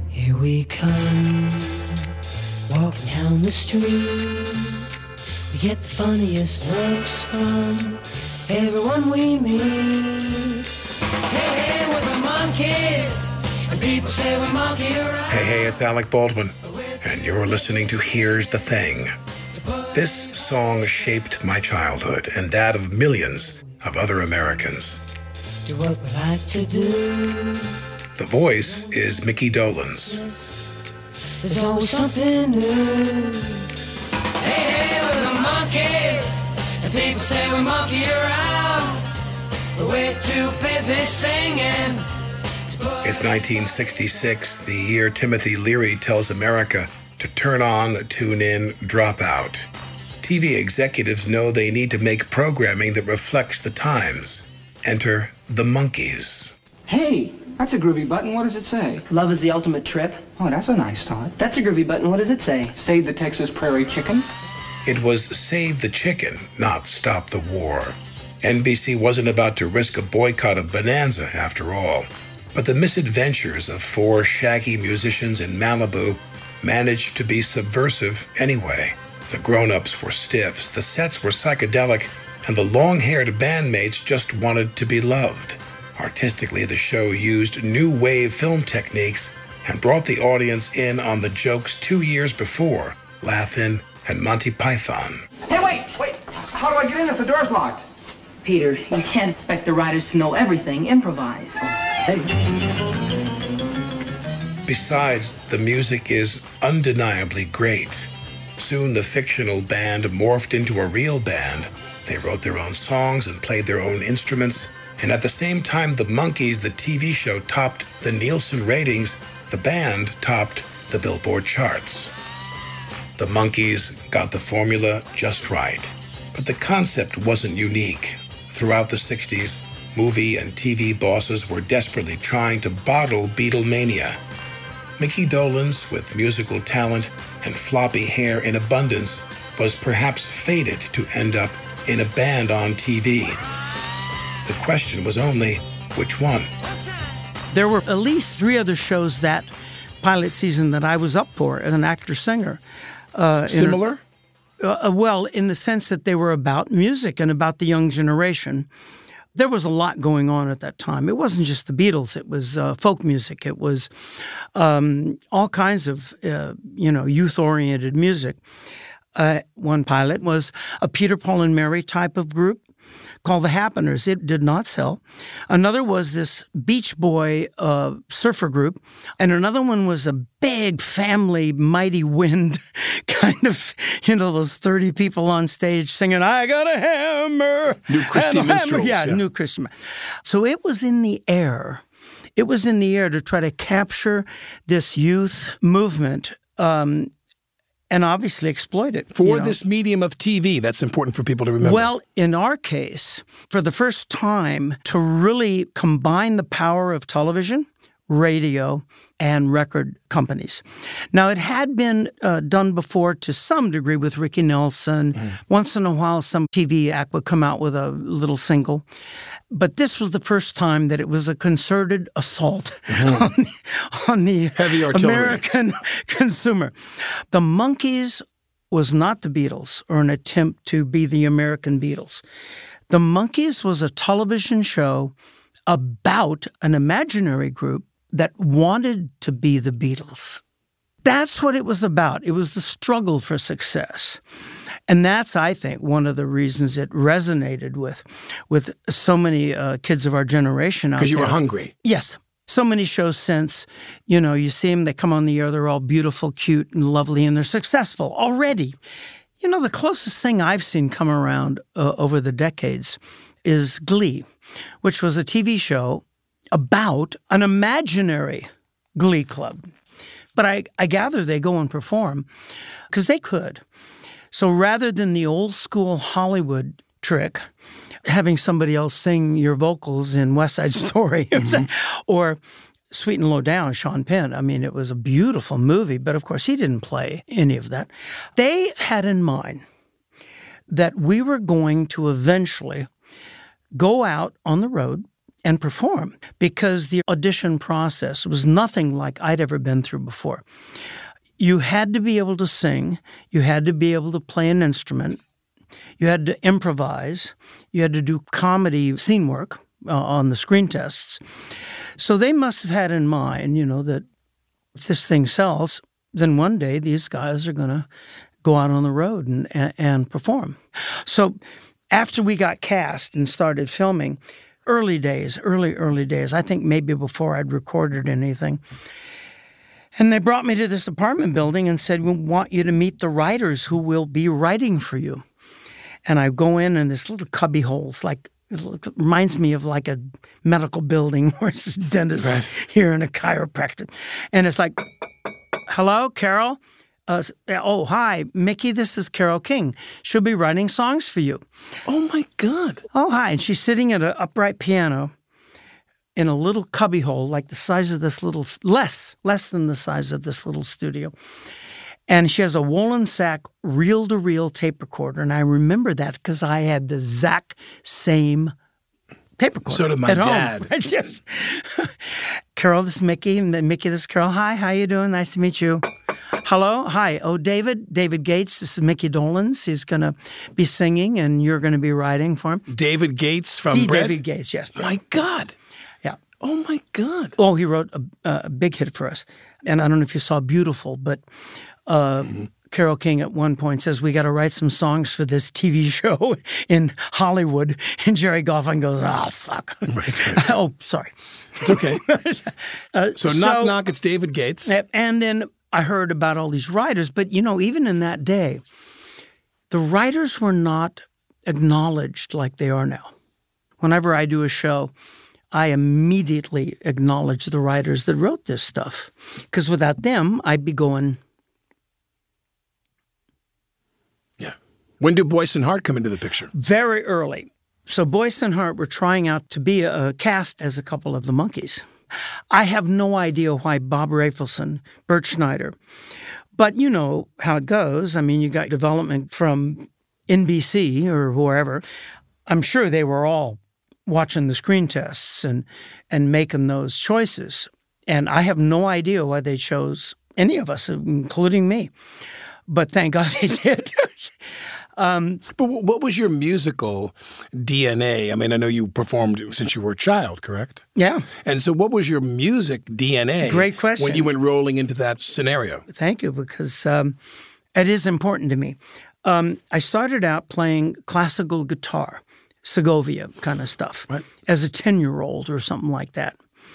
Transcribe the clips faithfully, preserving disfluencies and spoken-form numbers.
Here we come, walking down the street. We get the funniest looks from everyone we meet. Hey, hey, we're the monkeys, and people say we monkey around. Hey, hey, it's Alec Baldwin, and you're listening to Here's the Thing. This song shaped my childhood and that of millions of other Americans. Do what we like to do. The voice is Mickey Dolenz. There's always something new. Hey, hey, we're the monkeys, and people say we monkey around, but we're too busy singing. It's nineteen sixty-six, the year Timothy Leary tells America to turn on, tune in, drop out. T V executives know they need to make programming that reflects the times. Enter the Monkees. Hey, that's a groovy button. What does it say? Love is the ultimate trip. Oh, that's a nice thought. That's a groovy button. What does it say? Save the Texas prairie chicken. It was Save the Chicken, not Stop the War. N B C wasn't about to risk a boycott of Bonanza, after all. But the misadventures of four shaggy musicians in Malibu managed to be subversive anyway. The grown-ups were stiffs, the sets were psychedelic, and the long-haired bandmates just wanted to be loved. Artistically, the show used new wave film techniques and brought the audience in on the jokes two years before, Laugh-In and Monty Python. Hey, wait, wait. How do I get in if the door's locked? Peter, you can't expect the writers to know everything. Improvise. Hey. Besides, the music is undeniably great. Soon the fictional band morphed into a real band. They wrote their own songs and played their own instruments. And at the same time the Monkees, the T V show, topped the Nielsen ratings, the band topped the Billboard charts. The Monkees got the formula just right. But the concept wasn't unique. Throughout the sixties, movie and T V bosses were desperately trying to bottle Beatlemania. Mickey Dolenz, with musical talent and floppy hair in abundance, was perhaps fated to end up in a band on T V. The question was only, which one? There were at least three other shows that pilot season that I was up for as an actor-singer. Uh, Similar? In, uh, well, in the sense that they were about music and about the young generation. There was a lot going on at that time. It wasn't just the Beatles. It was uh, folk music. It was um, all kinds of, uh, you know, youth-oriented music. Uh, one pilot was a Peter, Paul, and Mary type of group called the Happeners. It did not sell. Another was this Beach Boy uh, surfer group. And another one was a big family, Mighty Wind kind of, you know, those thirty people on stage singing, I got a hammer. New Christy Minstrels. Yeah, yeah, New Christy. So it was in the air. It was in the air to try to capture this youth movement um and obviously exploit it. For you know. this medium of T V, that's important for people to remember. Well, in our case, for the first time, to really combine the power of television, radio, and record companies. Now, it had been uh, done before to some degree with Ricky Nelson. Mm. Once in a while, some T V act would come out with a little single. But this was the first time that it was a concerted assault mm-hmm. on the, on the Heavy artillery. American consumer. The Monkees was not the Beatles or an attempt to be the American Beatles. The Monkees was a television show about an imaginary group that wanted to be the Beatles. That's what it was about. It was the struggle for success. And that's, I think, one of the reasons it resonated with with so many uh, kids of our generation out there. Because you were hungry. Yes. So many shows since, you know, you see them, they come on the air, they're all beautiful, cute, and lovely, and they're successful already. You know, the closest thing I've seen come around uh, over the decades is Glee, which was a T V show about an imaginary glee club. But I, I gather they go and perform because they could. So rather than the old school Hollywood trick, having somebody else sing your vocals in West Side Story mm-hmm. or Sweet and Low Down, Sean Penn, I mean, it was a beautiful movie, but of course he didn't play any of that. They had in mind that we were going to eventually go out on the road and perform, because the audition process was nothing like I'd ever been through before. You had to be able to sing. You had to be able to play an instrument. You had to improvise. You had to do comedy scene work uh, on the screen tests. So they must have had in mind, you know, that if this thing sells, then one day these guys are going to go out on the road and, and, and perform. So after we got cast and started filming, early days, early, early days, I think maybe before I'd recorded anything, and they brought me to this apartment building and said, we want you to meet the writers who will be writing for you. And I go in and this little cubby holes, like, it looks, it reminds me of like a medical building where it's a dentist right. here and a chiropractor. And it's like, hello, Carol? Uh, oh, hi, Mickey, this is Carole King. She'll be writing songs for you. Oh, my God. Oh, hi. And she's sitting at an upright piano in a little cubby hole, like the size of this little, less, less than the size of this little studio. And she has a Wollensak reel-to-reel tape recorder. And I remember that because I had the exact same tape recorder. So did my at dad. Home. Yes. Carol, this is Mickey. And Mickey, this is Carol. Hi, how you doing? Nice to meet you. Hello. Hi. Oh, David. David Gates. This is Mickey Dolenz. He's going to be singing, and you're going to be writing for him. David Gates from the Bread? David Gates, yes. Bread. My God. Yeah. Oh, my God. Oh, he wrote a, a big hit for us. And I don't know if you saw Beautiful, but uh, mm-hmm. Carole King at one point says, we got to write some songs for this T V show in Hollywood. And Jerry Goffin goes, oh, fuck. Right, right. Oh, sorry. It's okay. uh, so, so, knock, knock, it's David Gates. And then I heard about all these writers. But, you know, even in that day, the writers were not acknowledged like they are now. Whenever I do a show, I immediately acknowledge the writers that wrote this stuff. Because without them, I'd be going... Yeah. When did Boyce and Hart come into the picture? Very early. So Boyce and Hart were trying out to be a, a cast as a couple of the Monkees. I have no idea why Bob Rafelson, Bert Schneider. But you know how it goes. I mean, you got development from N B C or wherever. I'm sure they were all watching the screen tests and and making those choices. And I have no idea why they chose any of us, including me. But thank God they did. um, but what was your musical D N A? I mean, I know you performed since you were a child, correct? Yeah. And so what was your music D N A? Great question. When you went rolling into that scenario? Thank you, because um, it is important to me. Um, I started out playing classical guitar, Segovia kind of stuff, right. as a ten-year-old or something like that.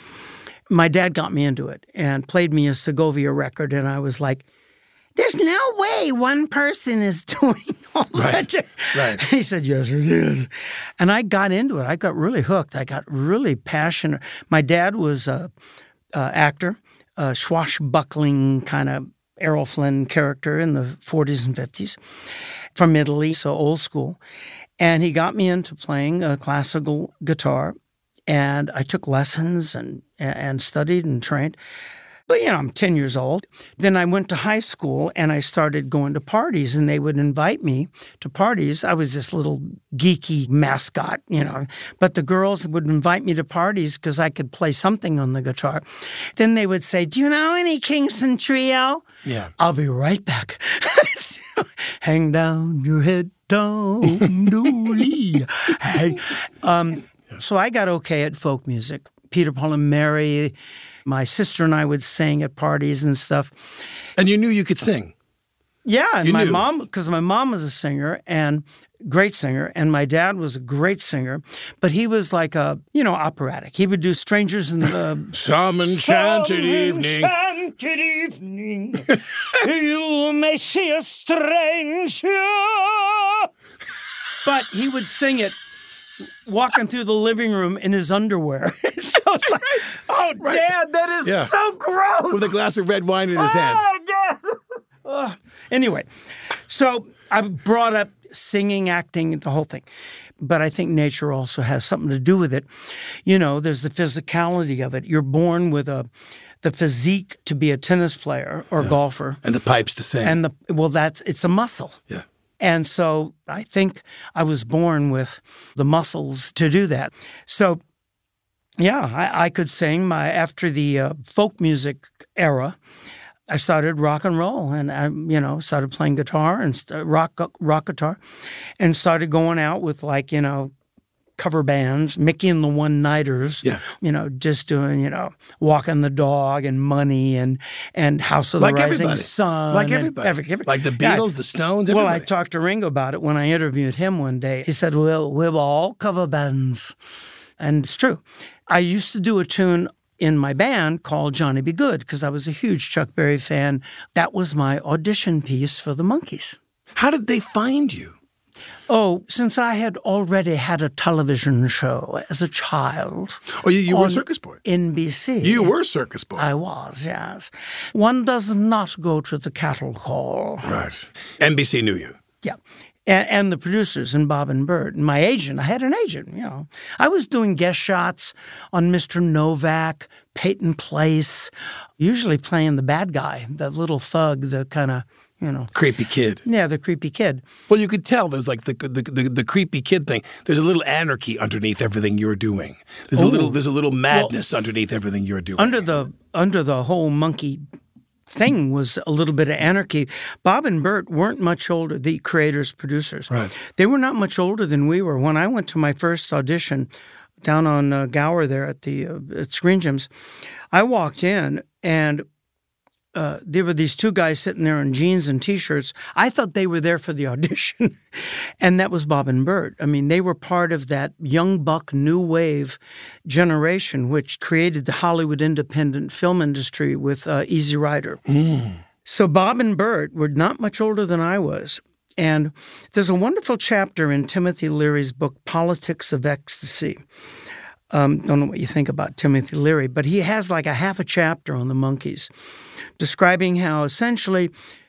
My dad got me into it and played me a Segovia record, and I was like, there's no way one person is doing all right. that. Right. He said, yes, it is. And I got into it. I got really hooked. I got really passionate. My dad was an actor, a swashbuckling kind of Errol Flynn character in the forties and fifties from Italy, so old school. And he got me into playing uh, classical guitar, and I took lessons and and studied and trained. But, you know, I'm ten years old. Then I went to high school, and I started going to parties, and they would invite me to parties. I was this little geeky mascot, you know. But the girls would invite me to parties because I could play something on the guitar. Then they would say, do you know any Kingston Trio? Yeah. I'll be right back. So, hang down your head, don't dooley. Hey. Um, so I got okay at folk music. Peter, Paul, and Mary. My sister and I would sing at parties and stuff. And you knew you could sing? Yeah, and you my knew. mom, because my mom was a singer and great singer, and my dad was a great singer, but he was like a, you know, operatic. He would do Strangers in the... Some enchanted Some evening. enchanted evening, you may see a stranger. But he would sing it walking through the living room in his underwear. So it's like, oh, right. Dad, that is yeah. so gross. With a glass of red wine in his oh, hand. Dad. Oh. Anyway, so I brought up singing, acting, the whole thing. But I think nature also has something to do with it. You know, there's the physicality of it. You're born with a the physique to be a tennis player or yeah. golfer. And the pipes to sing. And the well, that's it's a muscle. Yeah. And so I think I was born with the muscles to do that. So Yeah, I, I could sing. My after the uh, folk music era, I started rock and roll, and I, you know, started playing guitar and st- rock rock guitar, and started going out with like you know, cover bands, Mickey and the One Nighters. Yeah. You know, just doing you know, Walking the Dog and Money and and House of the Like Rising everybody. Sun, Like and everybody. every- every- Like the Yeah. Beatles, the Stones, Well, I everybody. talked to Ringo about it when I interviewed him one day. He said, "Well, we're all cover bands," and it's true. I used to do a tune in my band called Johnny Be Good because I was a huge Chuck Berry fan. That was my audition piece for the Monkees. How did they find you? Oh, since I had already had a television show as a child. Oh, you, you were a on circus boy. N B C. You were a circus boy. I was, yes. One does not go to the cattle call. Right. N B C knew you. Yeah. And, and the producers and Bob and Bert. And my agent, I had an agent, you know. I was doing guest shots on Mister Novak, Peyton Place, usually playing the bad guy, the little thug, the kind of, you know. Creepy kid. Yeah, the creepy kid. Well, you could tell there's like the the, the the creepy kid thing. There's a little anarchy underneath everything you're doing. There's a Ooh. little there's a little madness underneath everything you're doing. Under the under the whole monkey thing was a little bit of anarchy. Bob and Bert weren't much older, the creators, producers. Right. They were not much older than we were. When I went to my first audition down on uh, Gower there at the uh, at Screen Gems, I walked in and uh, there were these two guys sitting there in jeans and T-shirts. I thought they were there for the audition, and that was Bob and Bert. I mean, they were part of that young buck new wave generation, which created the Hollywood independent film industry with uh, Easy Rider. Mm. So Bob and Bert were not much older than I was. And there's a wonderful chapter in Timothy Leary's book, Politics of Ecstasy. Um, don't know what you think about Timothy Leary, but he has like a half a chapter on the Monkees, describing how essentially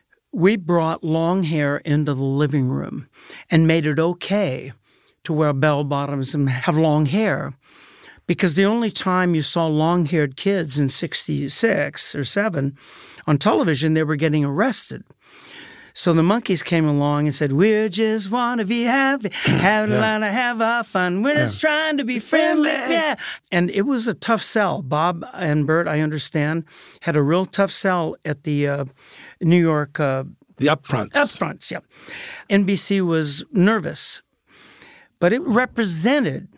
we brought long hair into the living room and made it okay to wear bell bottoms and have long hair. Because the only time you saw long-haired kids in sixty-six or seven on television, they were getting arrested. So the Monkees came along and said, we just want to be happy, have a lot of have our fun. We're just trying to be friendly. Yeah. And it was a tough sell. Bob and Bert, I understand, had a real tough sell at the uh, New York uh, The upfronts. upfronts. Yeah. N B C was nervous, but it represented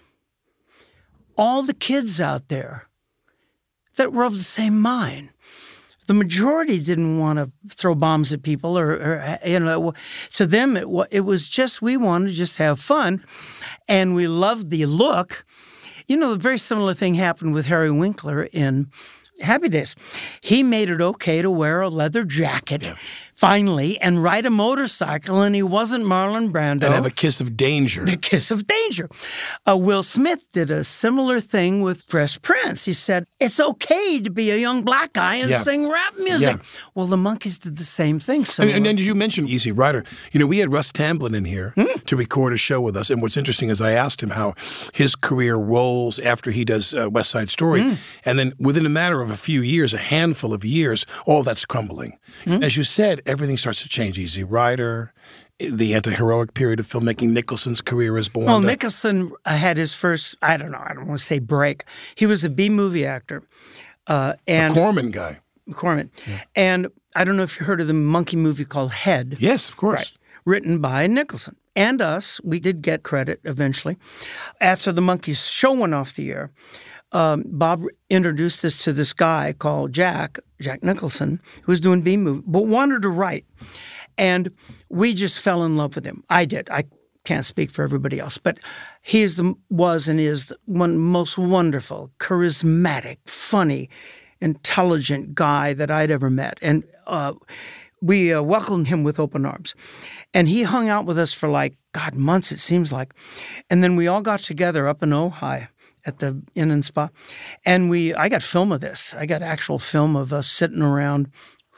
all the kids out there that were of the same mind. The majority didn't want to throw bombs at people, or, or you know, to them it, it was just we wanted to just have fun, and we loved the look. You know, a very similar thing happened with Harry Winkler in Happy Days. He made it okay to wear a leather jacket, yeah. finally, and ride a motorcycle, and he wasn't Marlon Brando. And have a kiss of danger. The kiss of danger. Uh, Will Smith did a similar thing with Fresh Prince. He said, it's okay to be a young black guy and yeah. sing rap music. Yeah. Well, the Monkees did the same thing. And, and then you mentioned Easy Rider. You know, we had Russ Tamblyn in here mm. to record a show with us. And what's interesting is I asked him how his career rolls after he does uh, West Side Story. Mm. And then within a matter of a few years, a handful of years, all that's crumbling. Mm. As you said, everything starts to change. Easy Rider, the anti-heroic period of filmmaking, Nicholson's career is born. Well, Nicholson had his first, I don't know, I don't want to say break. He was a B-movie actor. Uh, and a Corman guy. Corman. Yeah. And I don't know if you heard of the monkey movie called Head. Yes, of course. Right. Written by Nicholson. And us. We did get credit eventually. After the Monkees show went off the air, um, Bob introduced us to this guy called Jack, Jack Nicholson, who was doing B-movie, but wanted to write. And we just fell in love with him. I did. I can't speak for everybody else, but he is the, was and is the one most wonderful, charismatic, funny, intelligent guy that I'd ever met. And uh, we uh, welcomed him with open arms. And he hung out with us for like, God, months it seems like. And then we all got together up in Ojai at the Inn and Spa. And we, I got film of this. I got actual film of us sitting around,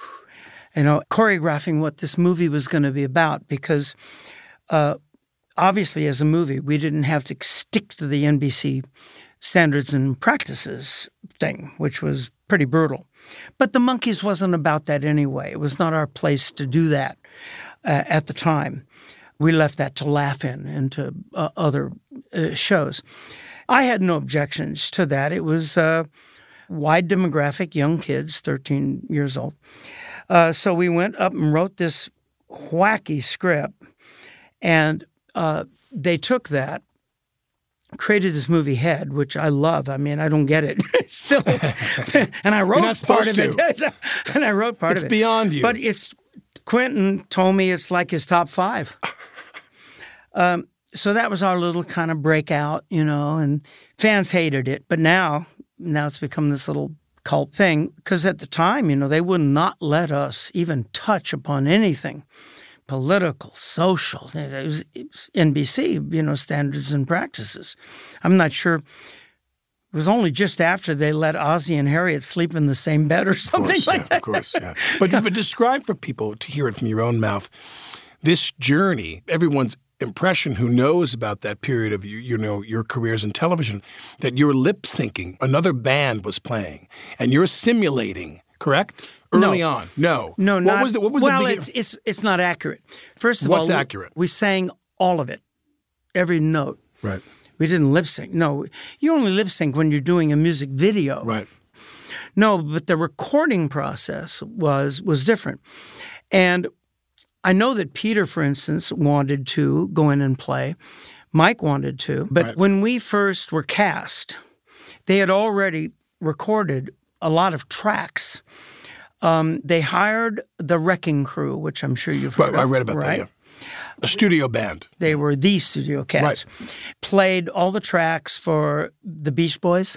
you know, choreographing what this movie was going to be about, because uh, obviously as a movie, we didn't have to stick to the N B C standards and practices thing, which was pretty brutal. But the Monkees wasn't about that anyway. It was not our place to do that uh, at the time. We left that to Laugh-In and to uh, other uh, shows. I had no objections to that. It was a wide demographic, young kids, thirteen years old. Uh, so we went up and wrote this wacky script, and uh, they took that, created this movie Head, which I love. I mean, I don't get it still. And I wrote part of it. and I wrote part it's of it. It's beyond you. But it's, Quentin told me it's like his top five. um, so that was our little kind of breakout, you know, and fans hated it. But now, now it's become this little cult thing. Because at the time, you know, they would not let us even touch upon anything political, social. It was, it was N B C, you know, standards and practices. I'm not sure. It was only just after they let Ozzie and Harriet sleep in the same bed or something course, like yeah, that. Of course, yeah. But, but describe for people to hear it from your own mouth, this journey, everyone's impression who knows about that period of, you, you know, your careers in television, that you're lip syncing, another band was playing, and you're simulating, correct? Early no. on, no, no, what not, was the, what was well, the it's it's it's not accurate. First of What's all, accurate? We, we sang all of it, every note. Right. We didn't lip sync. No, you only lip sync when you're doing a music video. Right. No, but the recording process was was different, and I know that Peter, for instance, wanted to go in and play. Mike wanted to, but right. when we first were cast, they had already recorded a lot of tracks. Um, they hired the Wrecking Crew, which I'm sure you've heard right, of. I read about right? that, yeah. A studio band. They were the studio cats. Right. Played all the tracks for the Beach Boys,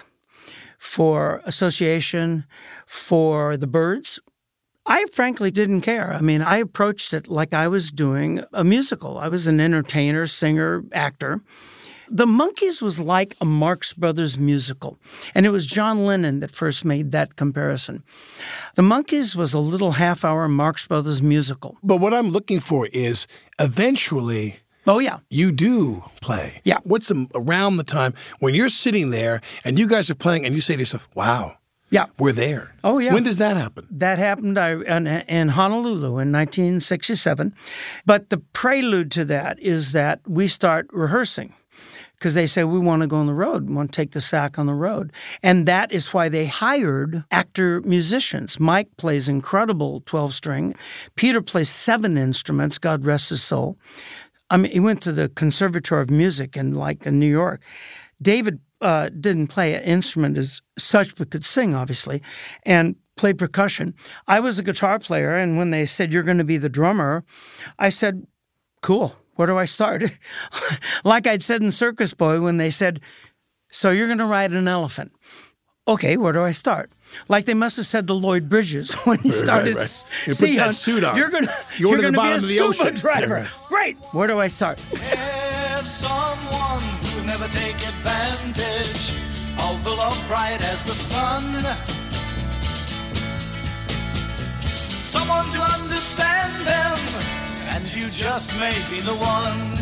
for Association, for the Byrds. I frankly didn't care. I mean, I approached it like I was doing a musical. I was an entertainer, singer, actor. The Monkees was like a Marx Brothers musical, and it was John Lennon that first made that comparison. The Monkees was a little half-hour Marx Brothers musical. But what I'm looking for is eventually... Oh, yeah. You do play. Yeah. What's the, around the time when you're sitting there and you guys are playing and you say to yourself, wow, yeah, we're there. Oh, yeah. When does that happen? That happened in, in Honolulu in nineteen sixty-seven. But the prelude to that is that we start rehearsing because they say, we want to go on the road. We want to take the sack on the road. And that is why they hired actor musicians. Mike plays incredible twelve-string. Peter plays seven instruments, God rest his soul. I mean, he went to the Conservatory of Music in, like, in New York. David uh, didn't play an instrument as such, but could sing, obviously, and played percussion. I was a guitar player, and when they said, you're going to be the drummer, I said, cool, where do I start? Like I'd said in Circus Boy when they said, so you're going to ride an elephant. Okay, where do I start? Like they must have said to Lloyd Bridges when he started. Right, right. You See, put that hon, suit on. You're going You're you're to the gonna bottom be a of the scuba ocean. driver. Yeah, right. Great. Where do I start? Have someone who never take advantage of the love bright as the sun. Someone to understand them, and you just may be the one.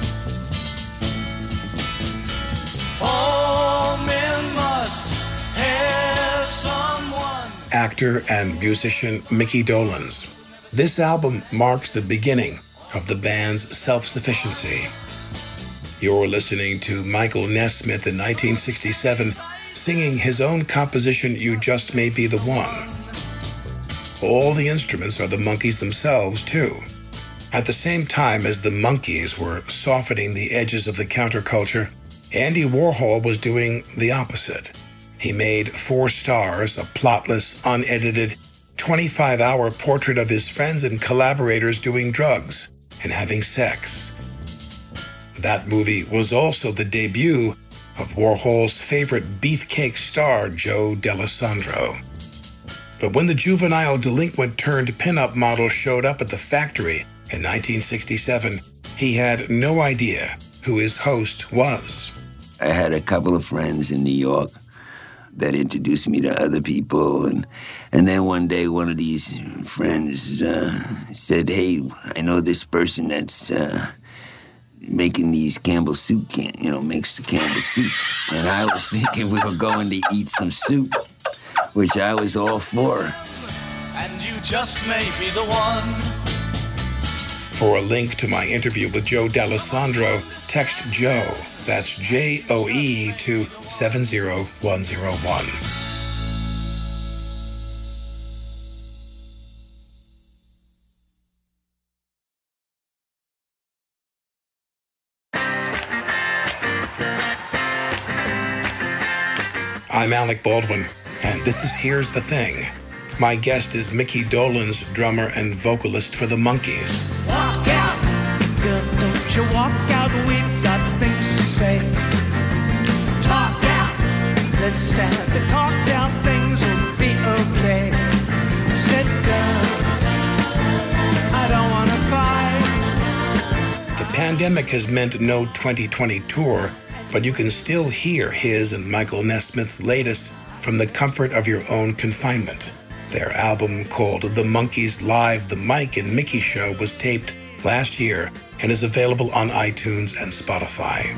All men must have someone. Actor and musician Mickey Dolenz. This album marks the beginning of the band's self-sufficiency. You're listening to Michael Nesmith in nineteen sixty-seven singing his own composition, You Just May Be the One. All the instruments are the Monkees themselves, too. At the same time as the Monkees were softening the edges of the counterculture, Andy Warhol was doing the opposite. He made Four Stars, a plotless, unedited, twenty-five hour portrait of his friends and collaborators doing drugs and having sex. That movie was also the debut of Warhol's favorite beefcake star, Joe D'Alessandro. But when the juvenile delinquent turned pinup model showed up at the factory in nineteen sixty-seven, he had no idea who his host was. I had a couple of friends in New York that introduced me to other people, and and then one day one of these friends uh, said, hey, I know this person that's uh, making these Campbell soup can, you know, makes the Campbell soup. And I was thinking we were going to eat some soup, which I was all for. And you just may be the one. For a link to my interview with Joe D'Alessandro, text Joe That's J O E to seven zero one zero one. I'm Alec Baldwin, and this is Here's the Thing. My guest is Mickey Dolenz, drummer and vocalist for the Monkees. Walk out, girl, don't you walk out, we've got things to say. Talk out, let's have the talk out, things will be okay. Sit down, I don't wanna fight. The pandemic has meant no twenty twenty tour, but you can still hear his and Michael Nesmith's latest from the comfort of your own confinement. Their album called The Monkees Live, The Mike and Mickey Show was taped last year and is available on iTunes and Spotify.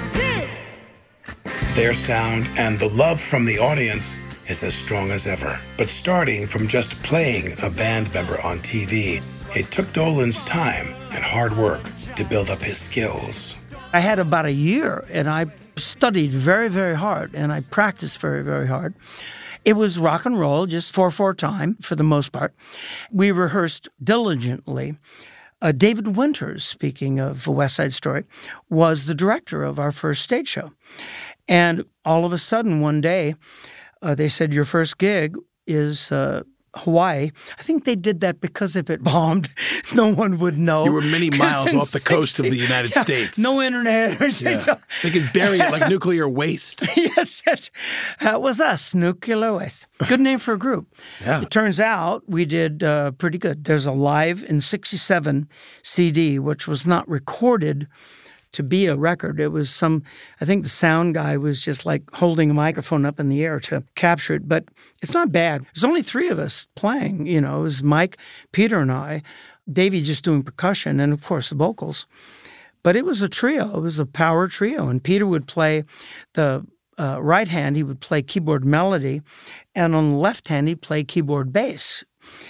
Their sound and the love from the audience is as strong as ever. But starting from just playing a band member on T V, it took Dolenz time and hard work to build up his skills. I had about a year, and I studied very, very hard, and I practiced very, very hard. It was rock and roll, just four four time for the most part. We rehearsed diligently. Uh, David Winters, speaking of West Side Story, was the director of our first stage show. And all of a sudden, one day, uh, they said, your first gig is uh, Hawaii. I think they did that because if it bombed, no one would know. You were many miles off the coast of the United yeah, States. No internet. Or yeah. They could bury it like nuclear waste. Yes, that's, that was us, Nuclear Waste. Good name for a group. Yeah. It turns out we did uh, pretty good. There's a live in sixty-seven C D, which was not recorded to be a record. It was some, I think the sound guy was just like holding a microphone up in the air to capture it, but it's not bad. There's only three of us playing, you know, it was Mike, Peter, and I. Davey just doing percussion and, of course, the vocals. But it was a trio. It was a power trio, and Peter would play the uh, right hand, he would play keyboard melody, and on the left hand, he'd play keyboard bass.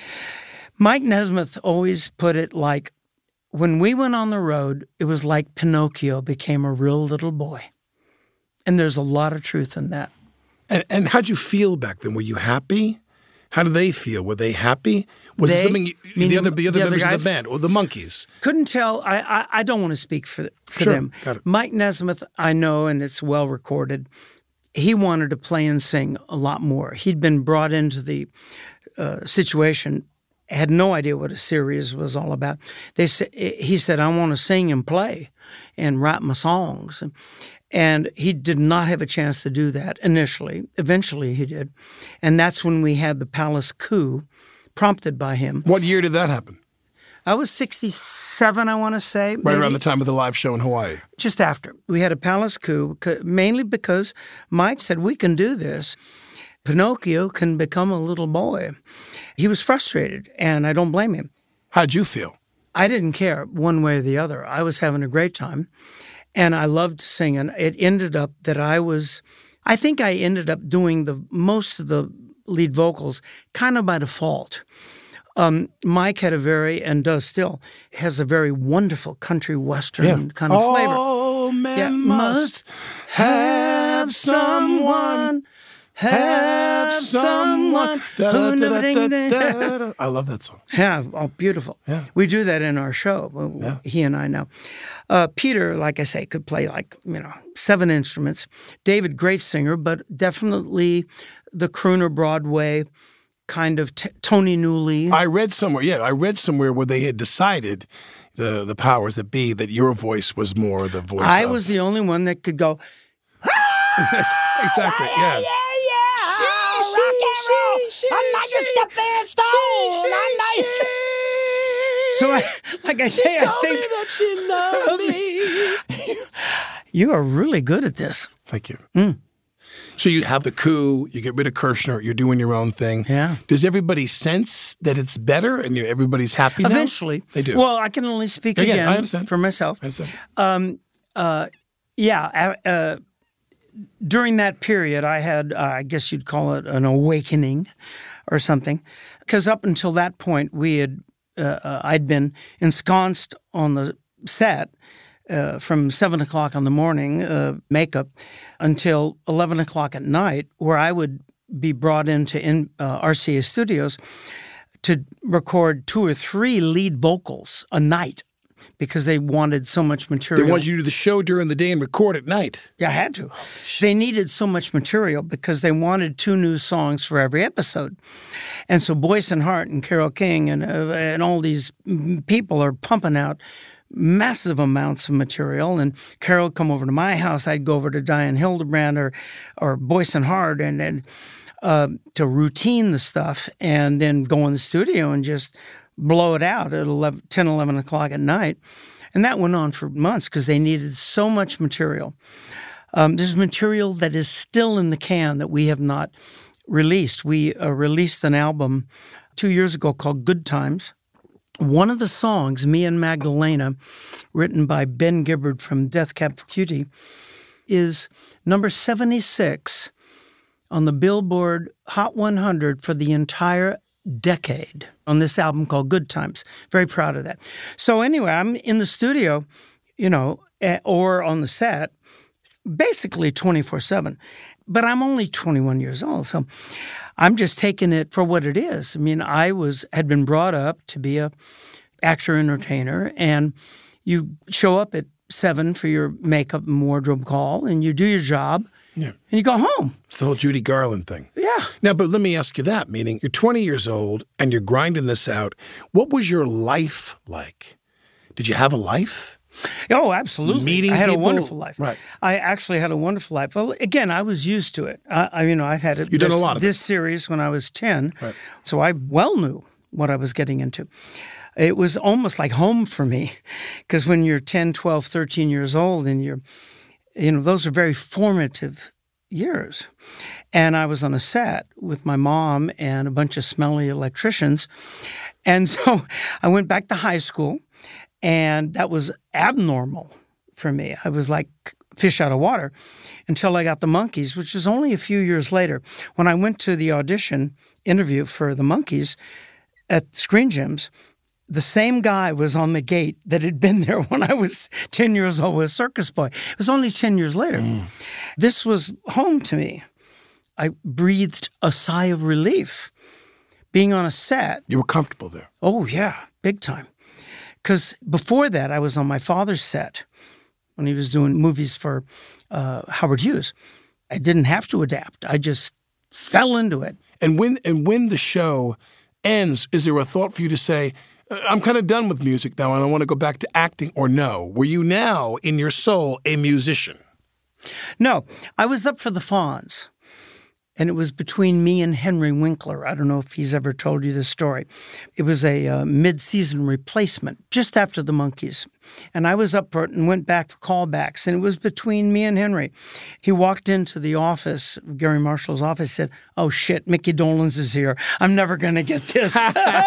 Mike Nesmith always put it like, when we went on the road, it was like Pinocchio became a real little boy. And there's a lot of truth in that. And, and how'd you feel back then? Were you happy? How did they feel? Were they happy? Was they, it something you, the other the other the members other of the band or the Monkees? Couldn't tell. I I, I don't want to speak for for sure, them. Got it. Mike Nesmith, I know, and it's well recorded. He wanted to play and sing a lot more. He'd been brought into the uh, situation. Had no idea what a series was all about. They said he said, "I want to sing and play, and write my songs," and, and he did not have a chance to do that initially. Eventually, he did, and that's when we had the Palace coup, prompted by him. What year did that happen? I was sixty-seven, I want to say, right maybe. around the time of the live show in Hawaii. Just after we had a Palace coup, mainly because Mike said we can do this. Pinocchio can become a little boy. He was frustrated, and I don't blame him. How'd you feel? I didn't care one way or the other. I was having a great time, and I loved singing. It ended up that I was, I think I ended up doing the most of the lead vocals kind of by default. Um, Mike had a very, and does still, has a very wonderful country western yeah. kind of flavor. Oh, man yeah, must have someone... Have someone. Da, da, da, da, da, da. I love that song. Yeah, oh, beautiful. Yeah. We do that in our show, yeah. He and I now. Uh, Peter, like I say, could play like, you know, seven instruments. David, great singer, but definitely the crooner Broadway kind of t- Tony Newley. I read somewhere, yeah, I read somewhere where they had decided, the, the powers that be, that your voice was more the voice I of. was the only one that could go, exactly, yeah. yeah. She, she, she, she, I'm not just a band stone. I'm not. So, I, like I say, I think that she loved me. You are really good at this. Thank you. Mm. So you have the coup, you get rid of Kirshner, you're doing your own thing. Yeah. Does everybody sense that it's better and you're, everybody's happy now? Eventually. They do. Well, I can only speak again, again I understand. for myself. I understand. Um, uh, yeah. Uh, during that period, I had, uh, I guess you'd call it an awakening or something. Because up until that point, we had, uh, uh, I'd been ensconced on the set uh, from seven o'clock in the morning, uh, makeup, until eleven o'clock at night, where I would be brought into in, uh, R C A Studios to record two or three lead vocals a night because they wanted so much material. They wanted you to do the show during the day and record at night. Yeah, I had to. They needed so much material because they wanted two new songs for every episode. And so Boyce and Hart and Carole King and, uh, and all these people are pumping out massive amounts of material. And Carole would come over to my house. I'd go over to Diane Hildebrand or, or Boyce and Hart and, and uh, to routine the stuff and then go in the studio and just blow it out at eleven, ten, eleven o'clock at night. And that went on for months because they needed so much material. Um, there's material that is still in the can that we have not released. We uh, released an album two years ago called Good Times. One of the songs, Me and Magdalena, written by Ben Gibbard from Death Cab for Cutie, is number seventy-six on the Billboard Hot one hundred for the entire decade on this album called Good Times. Very proud of that. So anyway, I'm in the studio, you know, or on the set, basically twenty-four seven. But I'm only twenty-one years old, so I'm just taking it for what it is. I mean, I was had been brought up to be a actor entertainer, and you show up at seven for your makeup and wardrobe call, and you do your job, yeah. and you go home. It's the whole Judy Garland thing. Yeah. Now, but let me ask you that, meaning you're twenty years old and you're grinding this out. What was your life like? Did you have a life? Oh, absolutely. Meeting I had people? a wonderful life. Right. I actually had a wonderful life. Well, again, I was used to it. I, I you know, I'd had it, You've this, done a lot of this it. series when I was ten, right. so I well knew what I was getting into. It was almost like home for me because when you're ten, twelve, thirteen years old and you're, you know, those are very formative years. And I was on a set with my mom and a bunch of smelly electricians. And so I went back to high school, and that was abnormal for me. I was like fish out of water until I got the Monkees, which was only a few years later. When I went to the audition interview for the Monkees at Screen Gems, the same guy was on the gate that had been there when I was ten years old with Circus Boy. It was only ten years later. Mm. This was home to me. I breathed a sigh of relief being on a set. You were comfortable there. Oh, yeah, big time. Because before that, I was on my father's set when he was doing movies for uh, Howard Hughes. I didn't have to adapt. I just fell into it. And when and when the show ends, is there a thought for you to say, I'm kind of done with music now and I want to go back to acting, or no? Were you now, in your soul, a musician? No. I was up for the Fonz. And it was between me and Henry Winkler. I don't know if he's ever told you this story. It was a uh, mid-season replacement just after the Monkees. And I was up for it and went back for callbacks. And it was between me and Henry. He walked into the office, Gary Marshall's office, said, oh, shit, Mickey Dolenz is here. I'm never going to get this.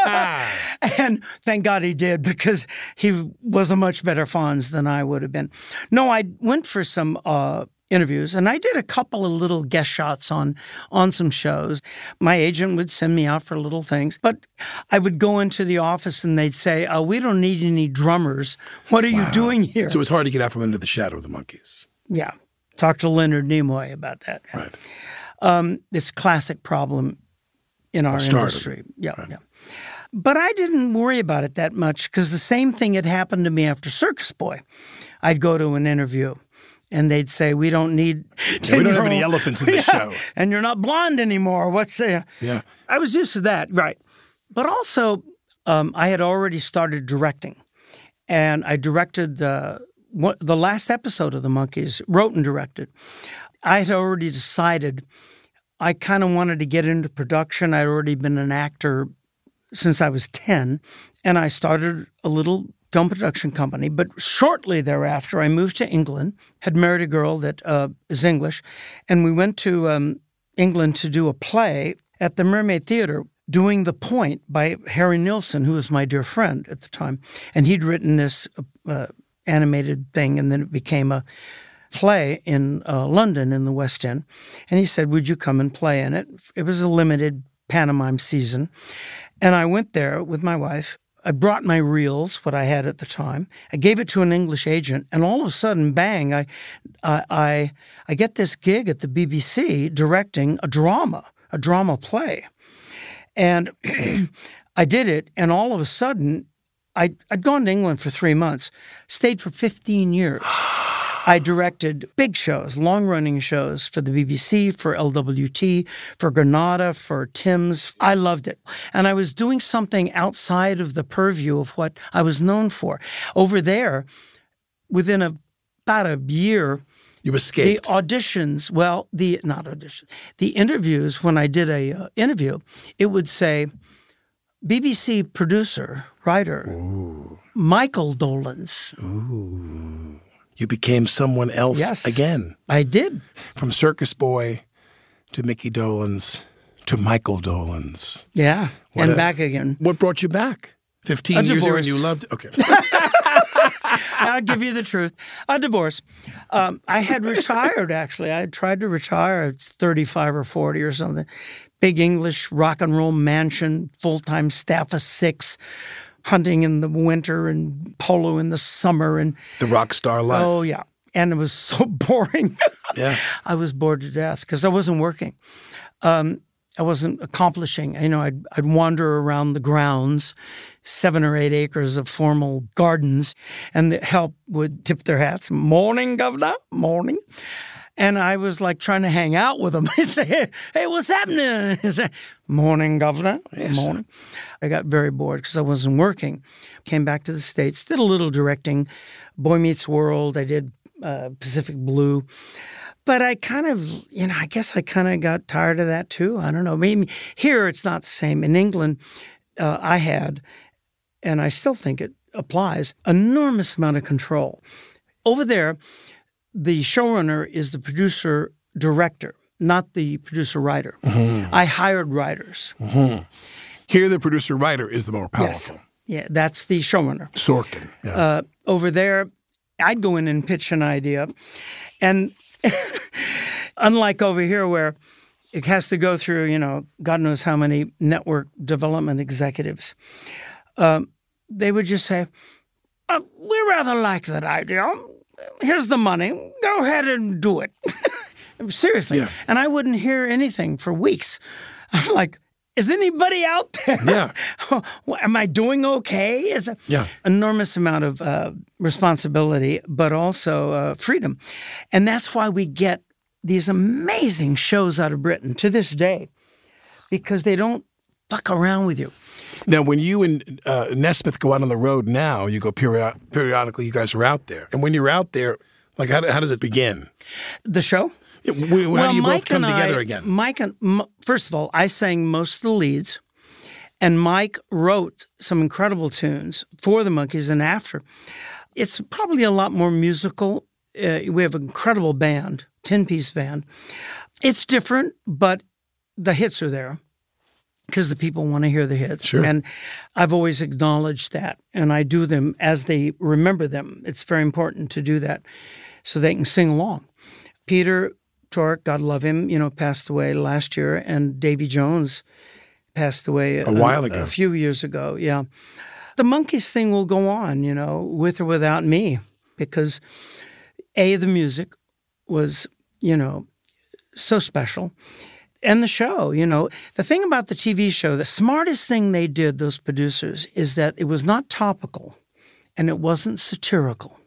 And thank God he did, because he was a much better Fonz than I would have been. No, I went for some uh, interviews, and I did a couple of little guest shots on on some shows. My agent would send me out for little things, but I would go into the office and they'd say, oh, we don't need any drummers. What are wow. you doing here? So it's hard to get out from under the shadow of the Monkees. Yeah. Talk to Leonard Nimoy about that. Right. Um, it's a classic problem in our industry. Yeah, right. yeah. But I didn't worry about it that much because the same thing had happened to me after Circus Boy. I'd go to an interview, and they'd say, we don't need yeah, we don't have any elephants in this yeah. show. And you're not blonde anymore. What's the... Yeah. I was used to that, right. But also, um, I had already started directing. And I directed the, the last episode of The Monkees, wrote and directed. I had already decided I kind of wanted to get into production. I'd already been an actor since I was ten. And I started a little film production company. But shortly thereafter, I moved to England, had married a girl that uh, is English, and we went to um, England to do a play at the Mermaid Theatre, doing The Point by Harry Nilsson, who was my dear friend at the time. And he'd written this uh, animated thing, and then it became a play in uh, London in the West End. And he said, would you come and play in it? It was a limited pantomime season. And I went there with my wife, I brought my reels, what I had at the time. I gave it to an English agent, and all of a sudden, bang! I, I, I, I get this gig at the B B C directing a drama, a drama play, and I did it. And all of a sudden, I, I'd gone to England for three months, stayed for fifteen years. I directed big shows, long-running shows for the B B C, for L W T, for Granada, for Tim's. I loved it. And I was doing something outside of the purview of what I was known for. Over there, within a, about a year, you escaped. The auditions, well, the not auditions, the interviews, when I did a uh, interview, it would say, B B C producer, writer, Ooh. Michael Dolenz. Ooh. You became someone else yes, again. I did. From Circus Boy to Mickey Dolenz to Michael Dolenz. Yeah, What and a, back again. What brought you back? Fifteen A years ago, divorce. and you loved. Okay. I'll give you the truth. A divorce. Um, I had retired, actually. I had tried to retire at thirty-five or forty or something. Big English rock and roll mansion, full-time staff of six, hunting in the winter and polo in the summer. And the rock star life. Oh, yeah. And it was so boring. Yeah. I was bored to death because I wasn't working. Um, I wasn't accomplishing. You know, I'd, I'd wander around the grounds, seven or eight acres of formal gardens, and the help would tip their hats. Morning, Governor. Morning. And I was like trying to hang out with them. I'd say, hey, hey, what's happening? I'd say, morning, Governor. Yes. Morning. I got very bored because I wasn't working. Came back to the States, did a little directing. Boy Meets World. I did uh, Pacific Blue. But I kind of, you know, I guess I kind of got tired of that too. I don't know. Maybe here it's not the same. In England, uh, I had, and I still think it applies, enormous amount of control. Over there, the showrunner is the producer-director, not the producer-writer. Mm-hmm. I hired writers. Mm-hmm. Here, the producer-writer is the more Yes. powerful. Yeah, that's the showrunner. Sorkin. Yeah. Uh, over there, I'd go in and pitch an idea. And unlike over here where it has to go through, you know, God knows how many network development executives, um, they would just say, uh, we rather like that idea. Here's the money. Go ahead and do it. Seriously. Yeah. And I wouldn't hear anything for weeks. I'm like, is anybody out there? Yeah. Am I doing okay? It's an yeah. enormous amount of uh, responsibility, but also uh, freedom. And that's why we get these amazing shows out of Britain to this day, because they don't fuck around with you. Now, when you and uh, Nesmith go out on the road now, you go period- periodically, you guys are out there. And when you're out there, like how, how does it begin? The show? Yeah, we, how well, do you Mike both come and together I, again? Mike and, m- first of all, I sang most of the leads, and Mike wrote some incredible tunes for the Monkees and after. It's probably a lot more musical. Uh, we have an incredible band, ten-piece band. It's different, but the hits are there because the people want to hear the hits. Sure. And I've always acknowledged that, and I do them as they remember them. It's very important to do that so they can sing along. Peter Tork, God love him, you know, passed away last year, and Davy Jones passed away a, a while ago, a few years ago. Yeah, the Monkees thing will go on, you know, with or without me, because A, the music was, you know, so special, and the show, you know, the thing about the T V show, the smartest thing they did, those producers, is that it was not topical, and it wasn't satirical.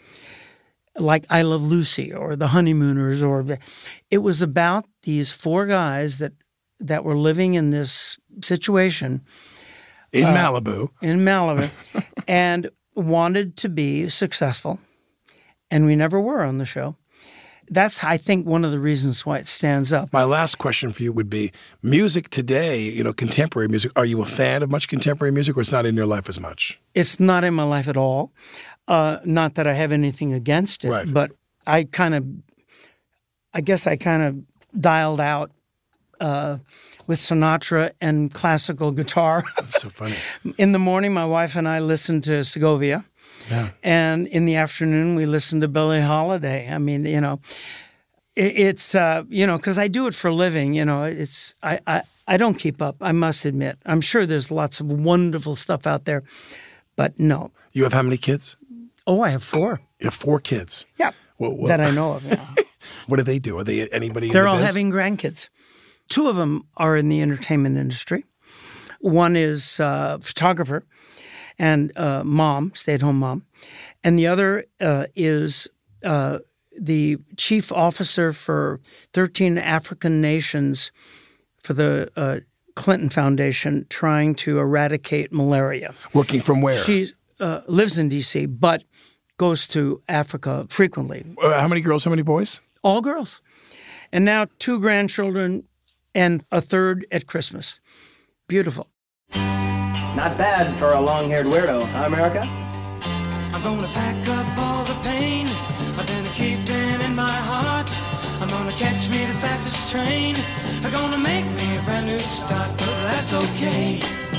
Like I Love Lucy or The Honeymooners, or it was about these four guys that that were living in this situation in uh, Malibu, in Malibu, and wanted to be successful, and we never were on the show. That's, I think, one of the reasons why it stands up. My last question for you would be: music today, you know, contemporary music. Are you a fan of much contemporary music, or it's not in your life as much? It's not in my life at all. Uh, not that I have anything against it, right. But I kind of, I guess I kind of dialed out uh, with Sinatra and classical guitar. That's so funny. In the morning, my wife and I listened to Segovia. Yeah. And in the afternoon, we listened to Billie Holiday. I mean, you know, it, it's, uh, you know, because I do it for a living, you know, it's, I, I, I don't keep up, I must admit. I'm sure there's lots of wonderful stuff out there, but no. You have how many kids? Oh, I have four. You have four kids? Yeah, well, well, that I know of, yeah. What do they do? Are they anybody in They're the all biz? having grandkids. Two of them are in the entertainment industry. One is a photographer and uh, mom, stay-at-home mom. And the other uh, is uh, the chief officer for thirteen African nations for the uh, Clinton Foundation, trying to eradicate malaria. Working from where? She uh, lives in D C, but goes to Africa frequently. Uh, how many girls, how many boys? All girls. And now two grandchildren and a third at Christmas. Beautiful. Not bad for a long-haired weirdo, huh, America? I'm gonna pack up all the pain I've been keeping in my heart. I'm gonna catch me the fastest train. I'm gonna make me a brand new start, but that's okay.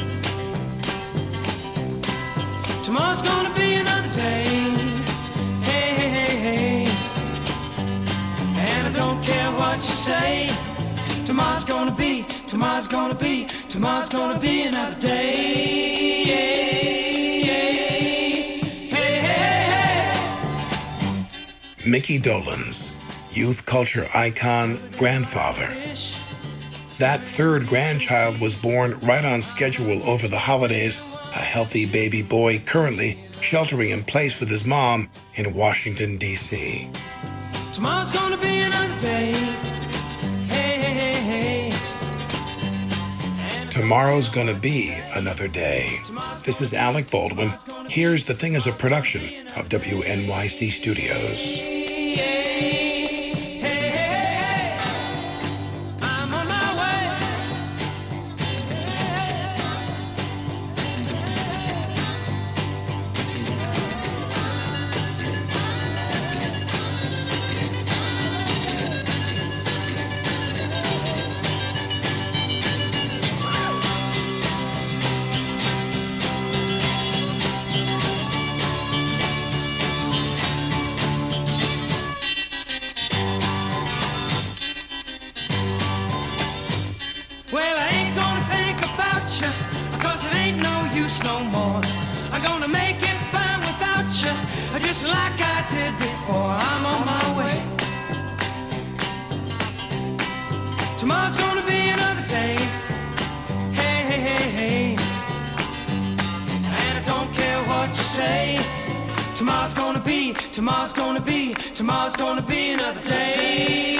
Tomorrow's gonna be another day. Hey, hey, hey, hey. And I don't care what you say. Tomorrow's gonna be, tomorrow's gonna be, tomorrow's gonna be another day. Hey, hey, hey, hey. Mickey Dolenz, youth culture icon, grandfather. That third grandchild was born right on schedule over the holidays, a healthy baby boy currently sheltering in place with his mom in Washington, D C Tomorrow's gonna be another day. Hey, hey, hey, hey. Tomorrow's gonna be another day. This is Alec Baldwin. Here's The Thing is a production of W N Y C Studios. I'm on my way. Well, I ain't gonna think about you, cause it ain't no use no more. I'm gonna make it fine without you, just like I did before. I'm on my way. Tomorrow's gonna be another day. Hey, hey, hey, hey. And I don't care what you say. Tomorrow's gonna be, tomorrow's gonna be, tomorrow's gonna be another day.